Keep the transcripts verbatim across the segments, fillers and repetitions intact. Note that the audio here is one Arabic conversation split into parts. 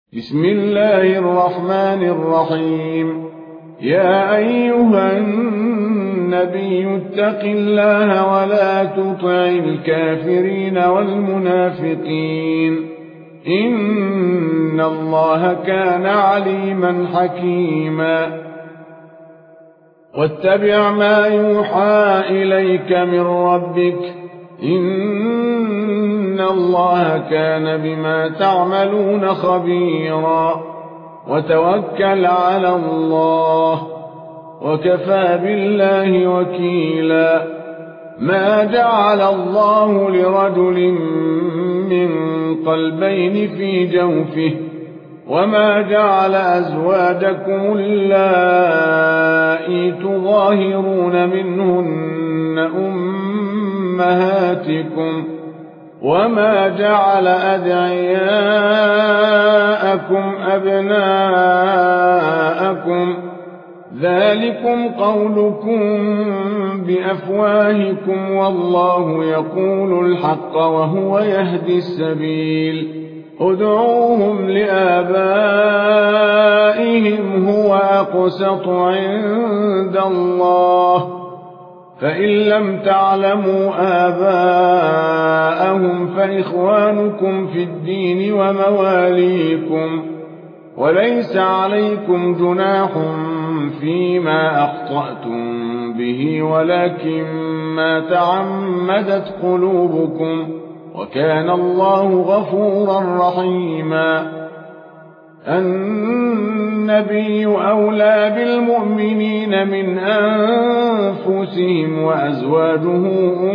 بسم الله الرحمن الرحيم. يا أيها النبي اتق الله ولا تطع الكافرين والمنافقين إن الله كان عليما حكيما. واتبع ما يوحى إليك من ربك إن الله كان بما تعملون خبيرا. وتوكل على الله وكفى بالله وكيلا. ما جعل الله لرجل من قلبين في جوفه وما جعل أزواجكم اللائي تظاهرون منهن أمهاتكم وما جعل أدعياءكم أبناءكم ذلكم قولكم بأفواهكم والله يقول الحق وهو يهدي السبيل. ادعوهم لآبائهم هو أقسط عند الله فإن لم تعلموا آباءهم فإخوانكم في الدين ومواليكم وليس عليكم جناح فيما أخطأتم به ولكن ما تعمدت قلوبكم وكان الله غفورا رحيما. النبي أولى بالمؤمنين من أنفسهم وأزواجه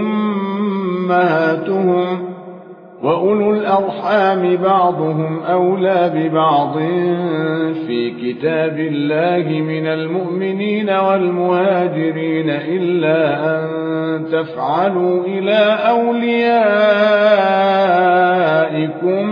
أمهاتهم وأولو الأرحام بعضهم أولى ببعض في كتاب الله من المؤمنين والمهاجرين إلا أن تفعلوا إلى أوليائكم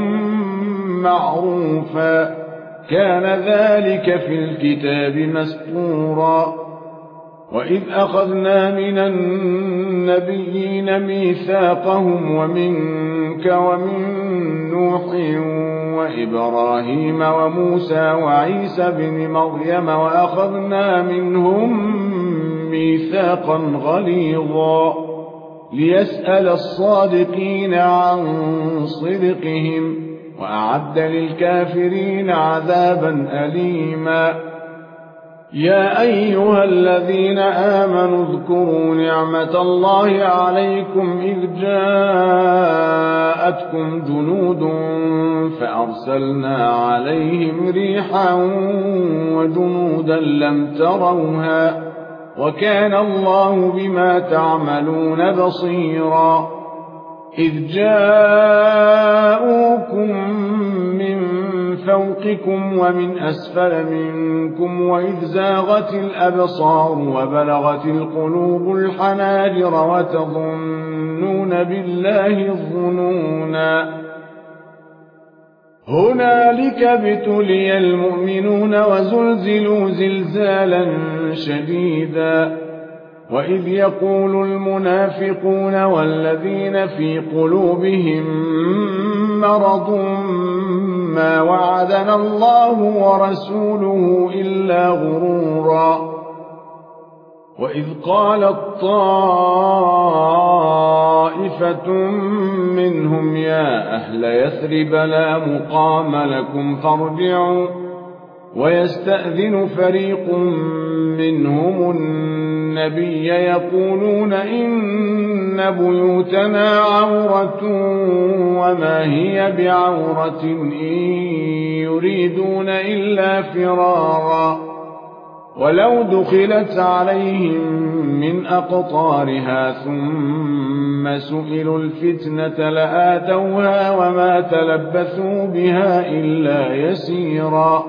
معروفا كان ذلك في الكتاب مسطورا. وإذ أخذنا من النبيين ميثاقهم ومنك ومن نوح وإبراهيم وموسى وعيسى بن مريم وأخذنا منهم ميثاقا غليظا ليسأل الصادقين عن صدقهم وأعد للكافرين عذابا أليما. يا أيها الذين آمنوا اذكروا نعمة الله عليكم إذ جاءتكم جنود فأرسلنا عليهم ريحا وجنودا لم تروها وكان الله بما تعملون بصيرا. إذ جاءوكم من فوقكم ومن أسفل منكم وإذ زاغت الأبصار وبلغت القلوب الحناجر وتظنون بالله الظنونا. هنالك ابتلي المؤمنون وزلزلوا زلزالا شديدا. وإذ يقول المنافقون والذين في قلوبهم مرض ما وعدنا الله ورسوله إلا غرورا. وإذ قالت طائفة منهم يا أهل يثرب لا مقام لكم فارجعوا ويستأذن فريق منهم النبي يقولون إن بيوتنا عورة وما هي بعورة إن يريدون إلا فرارا ولو دخلت عليهم من أقطارها ثم سئلوا الفتنة لآتوها وما تلبثوا بها إلا يسيرا.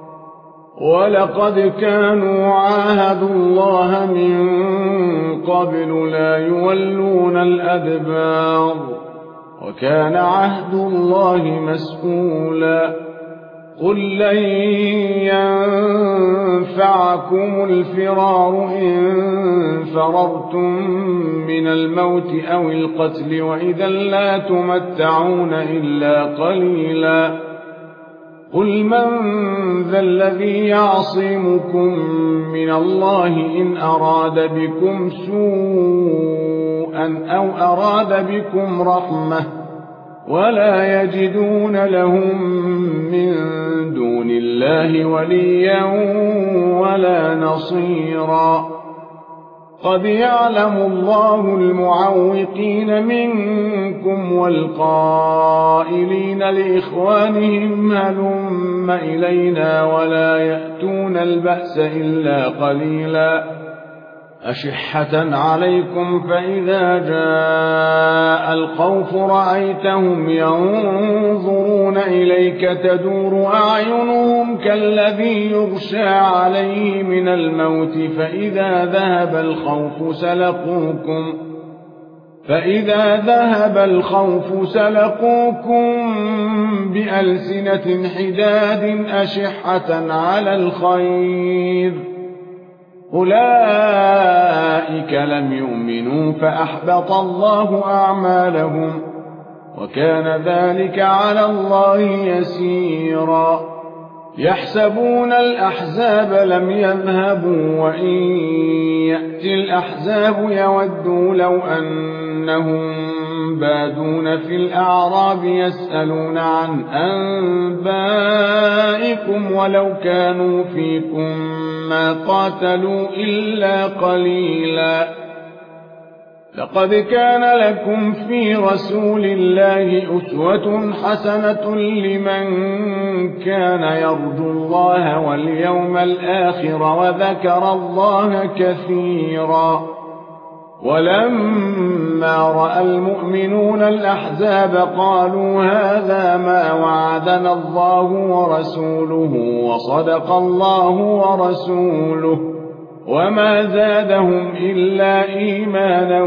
ولقد كانوا عاهدوا الله من قبل لا يولون الأدبار وكان عهد الله مسؤولا. قل لن ينفعكم الفرار إن فررتم من الموت أو القتل وإذا لا تمتعون إلا قليلا قل من ذا الذي يعصمكم من الله إن أراد بكم سوءا أو أراد بكم رحمة ولا يجدون لهم من دون الله وليا ولا نصيرا قد يعلم الله المعوقين منكم والقائلين لإخوانهم هلم إلينا ولا يأتون البأس إلا قليلا أشحة عليكم فإذا جاء الخوف رأيتهم ينظرون إليك تدور أعينهم كالذي يغشى عليه من الموت فإذا ذهب الخوف سلقوكم فإذا ذهب الخوف سلقوكم بألسنة حداد أشحة على الخير أولئك لم يؤمنوا فأحبط الله أعمالهم وكان ذلك على الله يسيرا يحسبون الأحزاب لم يذهبوا وإن يأتي الأحزاب يودوا لو أنهم بادون في الأعراب يسألون عن أنبائكم ولو كانوا فيكم ما قاتلوا إلا قليلا لقد كان لكم في رسول الله أسوة حسنة لمن كان يرجو الله واليوم الآخر وذكر الله كثيرا ولما رأى المؤمنون الأحزاب قالوا هذا ما وعدنا الله ورسوله وصدق الله ورسوله وما زادهم إلا إيمانا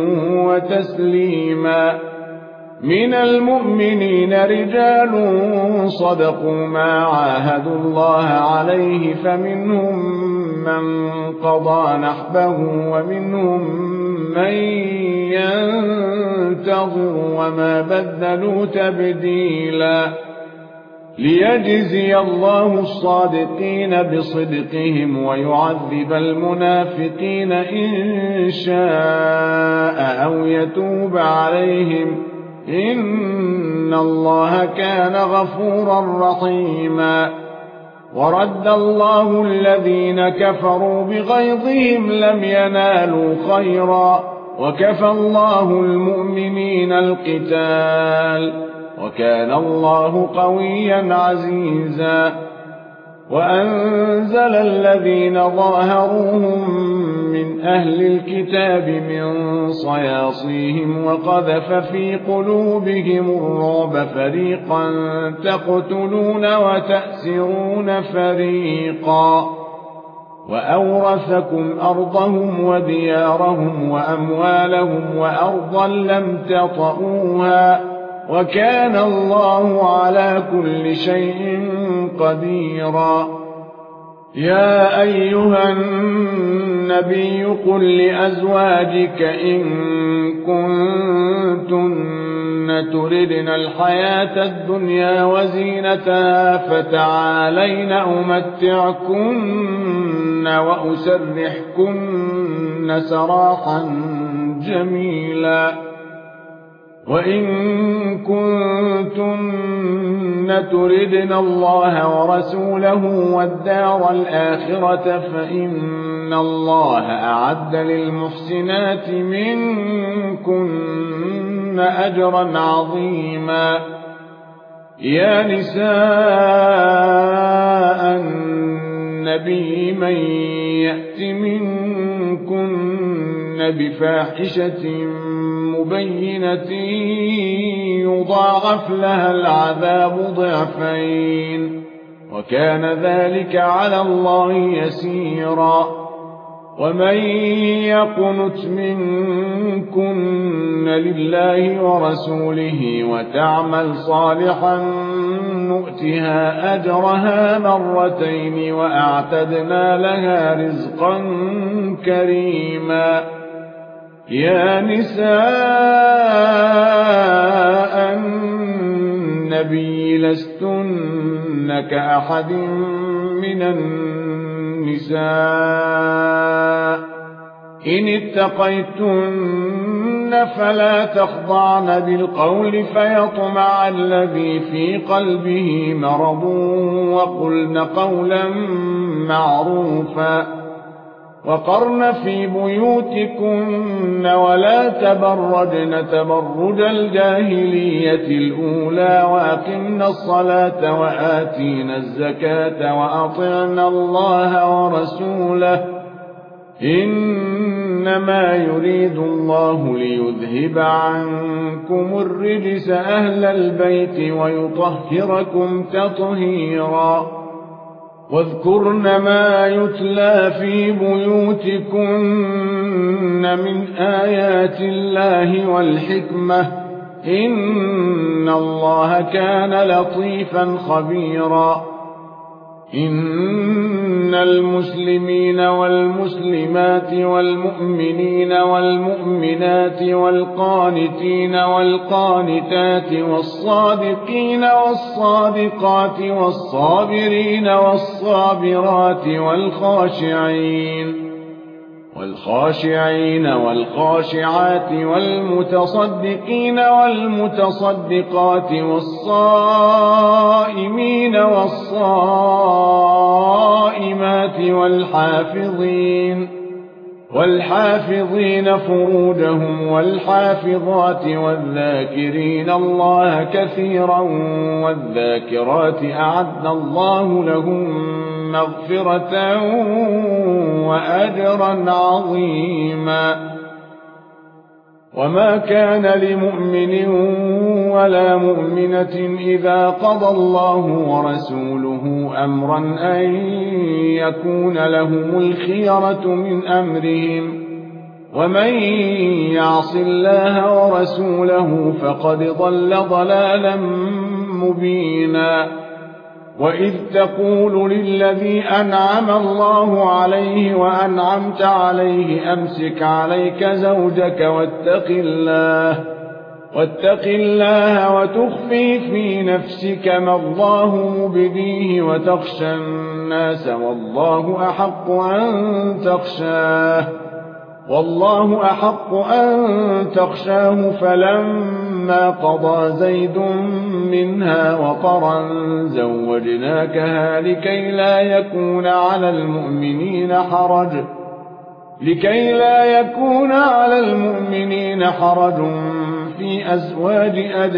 وتسليما من المؤمنين رجال صدقوا ما عاهدوا الله عليه فمنهم من قضى نحبه ومنهم من ينتظر وما بدلوا تبديلا ليجزي الله الصادقين بصدقهم ويعذب المنافقين إن شاء أو يتوب عليهم إن الله كان غفورا رحيما ورد الله الذين كفروا بغيظهم لم ينالوا خيرا وكفى الله المؤمنين القتال وكان الله قويا عزيزا وأنزل الذين ظاهروهم من أهل الكتاب من صياصيهم وقذف في قلوبهم الرعب فريقا تقتلون وتأسرون فريقا وأورثكم أرضهم وديارهم وأموالهم وأرضا لم تطئوها وكان الله على كل شيء قديرا يا أيها النبي قل لأزواجك إن كنتن تردن الحياة الدنيا وزينتها فتعالين أمتعكن وأسرحكن سراحا جميلا وإن كنتن تردن الله ورسوله والدار الآخرة فإن الله أعد للمحسنات منكن أجرا عظيما يا نساء النبي من يأت منكن بفاحشة مبينة يضاعف لها العذاب ضعفين وكان ذلك على الله يسيرا ومن يقنت منكن لله ورسوله وتعمل صالحا نؤتها أجرها مرتين وأعتدنا لها رزقا كريما يا نساء النبي لستن كأحد من النساء إن اتقيتن فلا تخضعن بالقول فيطمع الذي في قلبه مرض وقلن قولا معروفا وقرن في بيوتكن ولا تبرجن تبرج الجاهلية الأولى وأقمن الصلاة وآتينا الزكاة وأطعنا الله ورسوله إنما يريد الله ليذهب عنكم الرجس أهل البيت ويطهركم تطهيرا واذكرن ما يتلى في بيوتكن من آيات الله والحكمة إن الله كان لطيفا خبيرا إن المسلمين والمسلمات والمؤمنين والمؤمنات والقانتين والقانتات والصادقين والصادقات والصابرين والصابرات والخاشعين والخاشعين والخاشعات والمتصدقين والمتصدقات والصائمين والصائمات والحافظين والحافظين فروجهم والحافظات والذاكرين الله كثيرا والذاكرات أعد الله لهم مغفرة وأجرا عظيما وما كان لمؤمن ولا مؤمنة إذا قضى الله ورسوله أمرا أن يكون لهم الخيرة من أمرهم ومن يعص الله ورسوله فقد ضل ضلالا مبينا وإذ تقول للذي أنعم الله عليه وأنعمت عليه أمسك عليك زوجك واتق الله واتق الله وتخفي في نفسك ما الله مبديه وتخشى الناس والله أحق أن تخشاه والله أحق أن تخشاه فلما قضى زيد منها وطرا زوجناكها لكي لا يكون على المؤمنين حرج لكي لا يكون على المؤمنين حرج في أزواج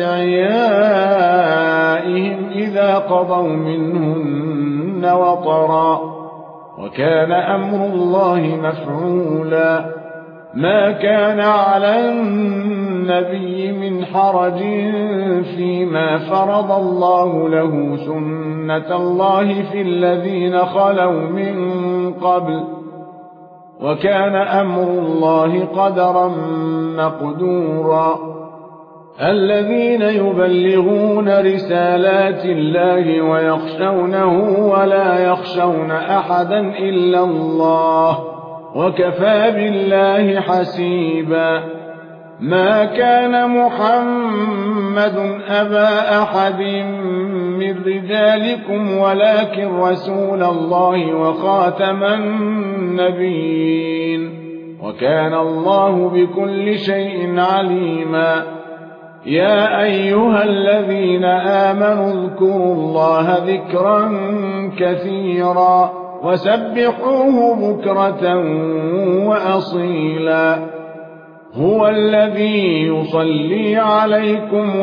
أدعيائهم إذا قضوا منهن وطرا وكان أمر الله مفعولا ما كان على النبي من حرج فيما فرض الله له سنة الله في الذين خلوا من قبل وكان أمر الله قدرا مقدورا الذين يبلغون رسالات الله ويخشونه ولا يخشون أحدا إلا الله وكفى بالله حسيبا ما كان محمد أبا أحد من رجالكم ولكن رسول الله وخاتم النبيين وكان الله بكل شيء عليما يا أيها الذين آمنوا اذكروا الله ذكرا كثيرا وسبحوه بكرة وأصيلا هو الذي يصلي عليكم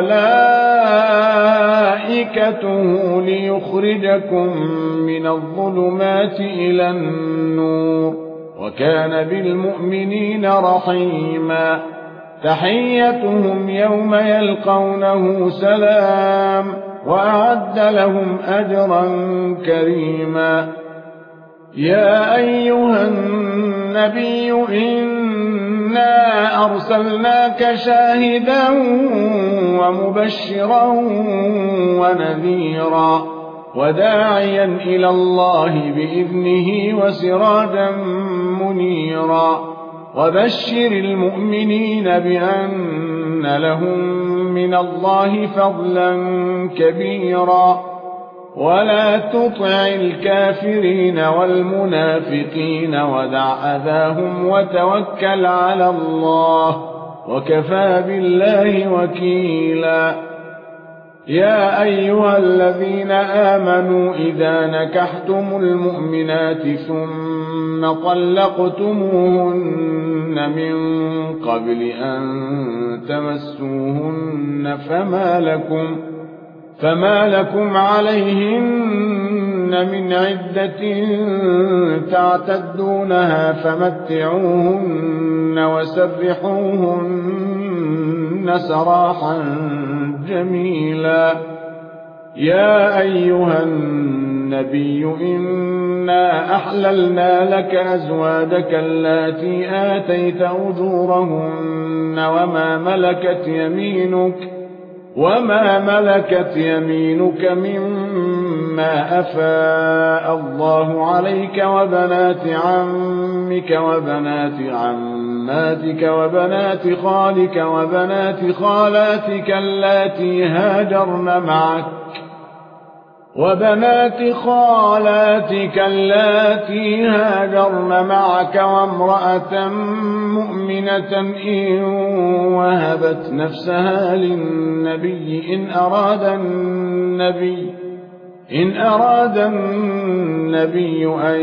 وملائكته ليخرجكم من الظلمات إلى النور وكان بالمؤمنين رحيما تحيتهم يوم يلقونه سلام وأعد لهم أجرا كريما يا أيها النبي إنا أرسلناك شاهدا ومبشرا ونذيرا وداعيا إلى الله بإذنه وسراجا منيرا وبشر المؤمنين بأن لهم من الله فضلا كبيرا ولا تطع الكافرين والمنافقين ودع أذاهم وتوكل على الله وكفى بالله وكيلا يا أيها الذين آمنوا إذا نكحتم المؤمنات ثم طلقتموهن من قبل أن تمسوهن فما لكم فما لكم عليهن من عدة تعتدونها فمتعوهن وسرحوهن سراحا جميلا يا أيها النبي إنا أحللنا لك أزواجك اللاتي آتيت أجورهن وما ملكت يمينك وما ملكت يمينك مما أفاء الله عليك وبنات عمك وبنات عماتك وبنات خالك وبنات خالاتك اللاتي هاجرن معك وبنات خالاتك اللاتي هاجرن معك وامرأة مؤمنة إن وهبت نفسها للنبي إن أراد النبي إن أراد النبي أن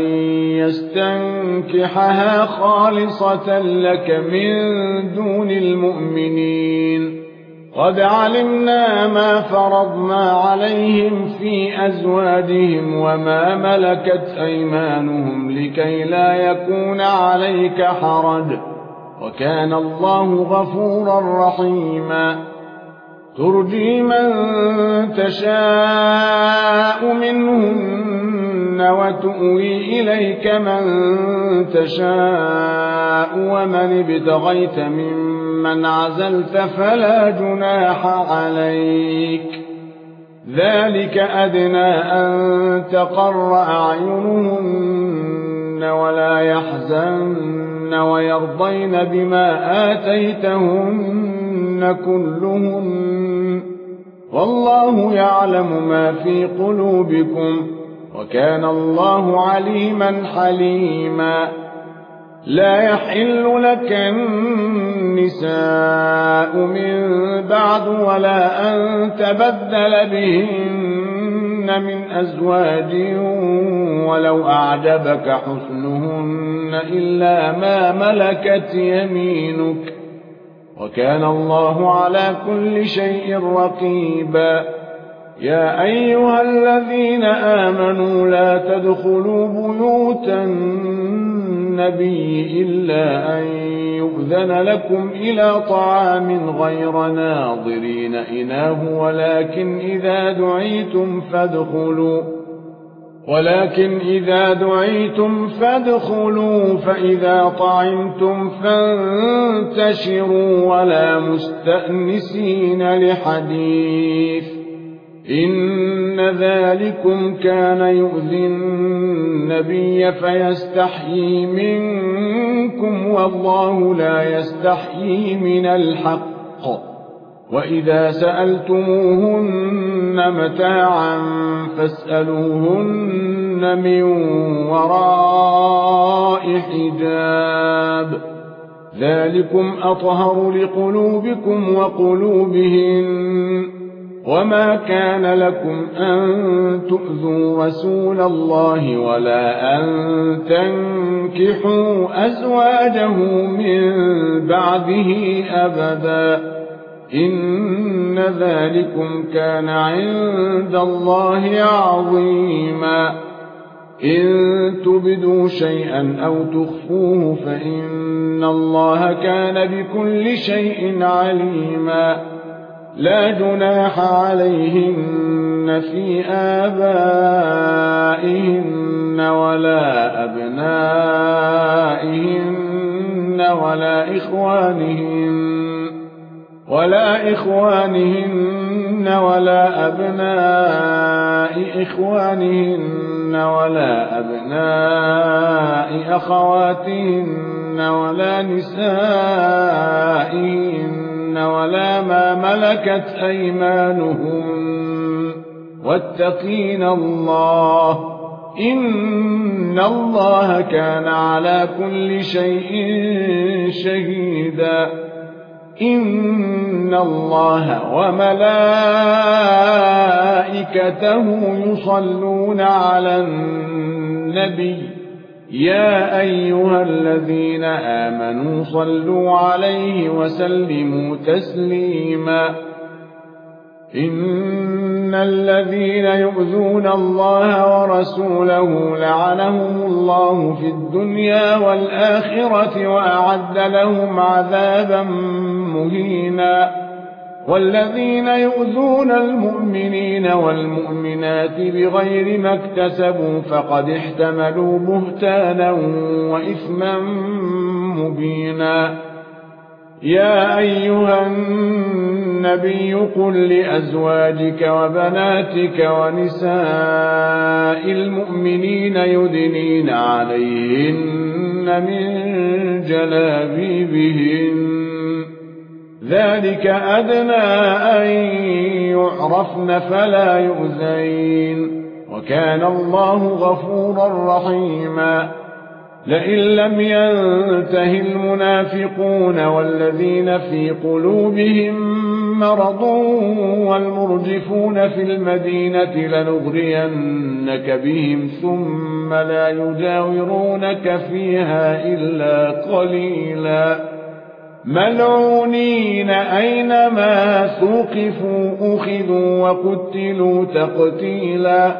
يستنكحها خالصة لك من دون المؤمنين قد علمنا ما فرضنا عليهم في أزواجهم وما ملكت أيمانهم لكي لا يكون عليك حرج وكان الله غفورا رحيما ترجي من تشاء منهن وتؤوي إليك من تشاء ومن ابتغيت ممن عزلت فلا جناح عليك ذلك أدنى أن تقر أعينهن ولا يحزن ويرضين بما آتيتهن كلهن والله يعلم ما في قلوبكم وكان الله عليما حليما لا يحل لك النساء من بعد ولا أن تبدل بهن من أزواج ولو أعجبك حسنهن إلا ما ملكت يمينك وكان الله على كل شيء رقيبا يا أيها الذين آمنوا لا تدخلوا بيوت النبي إلا أن يؤذن لكم إلى طعام غير ناظرين إناه ولكن إذا دعيتم فادخلوا ولكن إذا دعيتم فادخلوا فإذا طعمتم فانتشروا ولا مستأنسين لحديث إن ذلكم كان يؤذي النبي فيستحيي منكم والله لا يستحيي من الحق وإذا سألتموهن متاعا فاسألوهن من وراء حجاب ذلكم أطهر لقلوبكم وقلوبهن وما كان لكم أن تؤذوا رسول الله ولا أن تنكحوا أزواجه من بعده أبدا إن ذلكم كان عند الله عظيما إن تبدوا شيئا أو تخفوه فإن الله كان بكل شيء عليما لا جناح عليهن في آبائهن ولا أبنائهن ولا إخوانهن ولا إخوانهن ولا أبناء إخوانهن ولا أبناء أخواتهن ولا نسائهن نسائهن ولا ما ملكت أيمانهن واتقين الله إن الله كان على كل شيء شهيدا إن الله وملائكته يصلون على النبي يا أيها الذين آمنوا صلوا عليه وسلموا تسليما إن الذين يؤذون الله ورسوله لعنهم الله في الدنيا والآخرة وأعد لهم عذابا مهينا والذين يؤذون المؤمنين والمؤمنات بغير ما اكتسبوا فقد احتملوا بهتانا وإثما مبينا يا أيها النبي قل لأزواجك وبناتك ونساء المؤمنين يدنين عليهن من جلابيبهن ذلك أدنى أن يعرفن فلا يؤذين وكان الله غفورا رحيما لئن لم ينته المنافقون والذين في قلوبهم مرض والمرجفون في المدينة لنغرينك بهم ثم لا يجاورونك فيها إلا قليلا ملعونين أينما ثقفوا أخذوا وقتلوا تقتيلا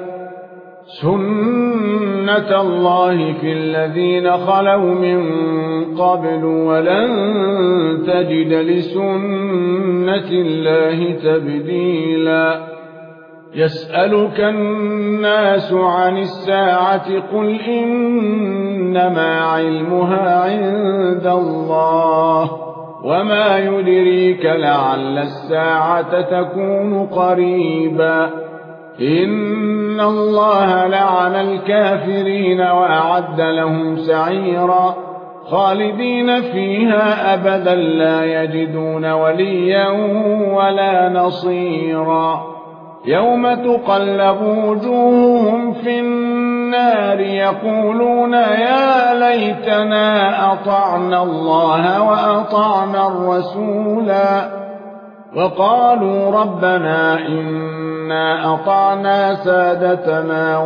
سنة الله في الذين خلوا من قبل ولن تجد لسنة الله تبديلا يسألك الناس عن الساعة قل إنما علمها عند الله وما يدريك لعل الساعة تكون قريبا إن الله لعن الكافرين وأعد لهم سعيرا خالدين فيها أبدا لا يجدون وليا ولا نصيرا يوم تقلب وجوههم في النار يقولون يا ليتنا أطعنا الله وأطعنا الرسولا وقالوا ربنا إنا أطعنا سادتنا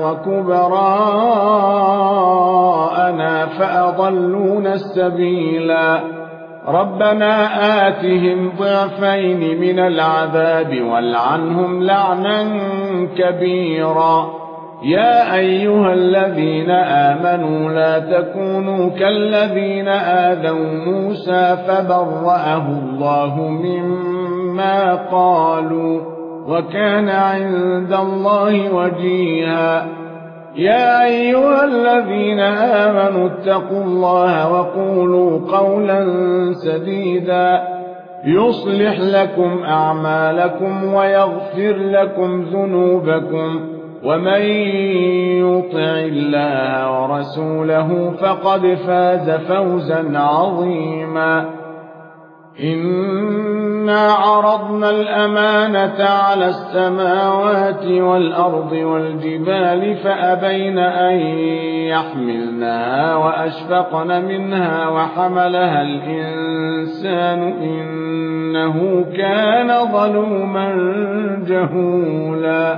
وكبراءنا فأضلونا السبيلا ربنا آتهم ضعفين من العذاب والعنهم لعنا كبيرا يا أيها الذين آمنوا لا تكونوا كالذين آذوا موسى فبرأه الله مما قالوا وكان عند الله وجيها يا أيها الذين آمنوا اتقوا الله وقولوا قولا سديدا يصلح لكم أعمالكم ويغفر لكم ذنوبكم ومن يطع الله ورسوله فقد فاز فوزا عظيما إنا عرضنا الأمانة على السماوات والأرض والجبال فأبين أن يحملنها وأشفقن منها وحملها الإنسان إنه كان ظلوما جهولا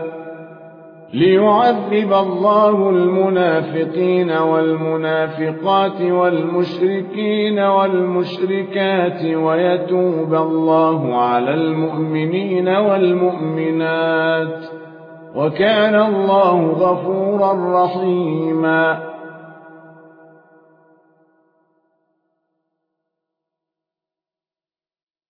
ليعذب الله المنافقين والمنافقات والمشركين والمشركات ويتوب الله على المؤمنين والمؤمنات وكان الله غفورا رحيما